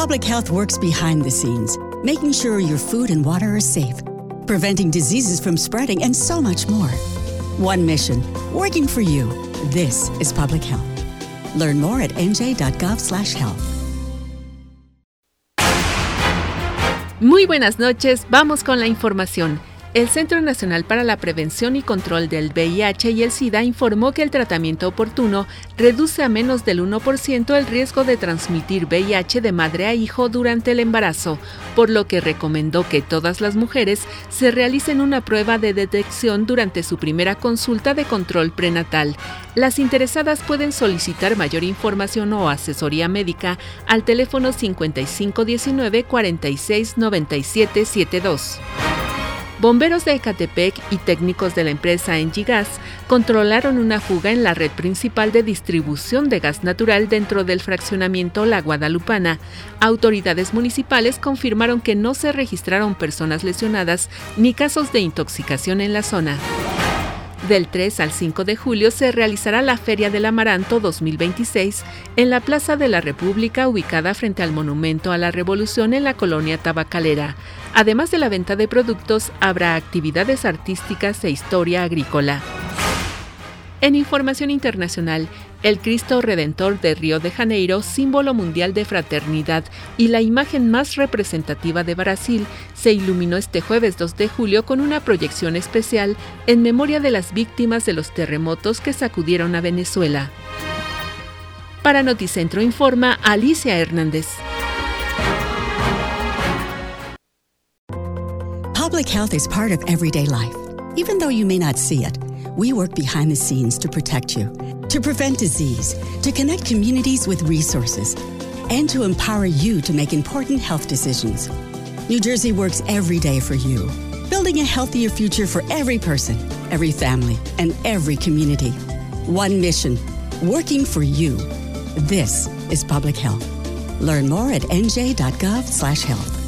Public health works behind the scenes, making sure your food and water are safe, preventing diseases from spreading, and so much more. One mission, working for you. This is public health. Learn more at nj.gov/health. Muy buenas noches, vamos con la información. El Centro Nacional para la Prevención y Control del VIH y el SIDA informó que el tratamiento oportuno reduce a menos del 1% el riesgo de transmitir VIH de madre a hijo durante el embarazo, por lo que recomendó que todas las mujeres se realicen una prueba de detección durante su primera consulta de control prenatal. Las interesadas pueden solicitar mayor información o asesoría médica al teléfono 5519 46 97 72. Bomberos de Ecatepec y técnicos de la empresa Engie Gas controlaron una fuga en la red principal de distribución de gas natural dentro del fraccionamiento La Guadalupana. Autoridades municipales confirmaron que no se registraron personas lesionadas ni casos de intoxicación en la zona. Del 3 al 5 de julio se realizará la Feria del Amaranto 2026 en la Plaza de la República, ubicada frente al Monumento a la Revolución en la colonia tabacalera. Además de la venta de productos, habrá actividades artísticas e historia agrícola. En información internacional, el Cristo Redentor de Río de Janeiro, símbolo mundial de fraternidad y la imagen más representativa de Brasil, se iluminó este jueves 2 de julio con una proyección especial en memoria de las víctimas de los terremotos que sacudieron a Venezuela. Para Noticentro informa Alicia Hernández. Public health is part of everyday life. Even though you may not see it, we work behind the scenes to protect you, to prevent disease, to connect communities with resources, and to empower you to make important health decisions. New Jersey works every day for you, building a healthier future for every person, every family, and every community. One mission, working for you. This is public health. Learn more at nj.gov/health.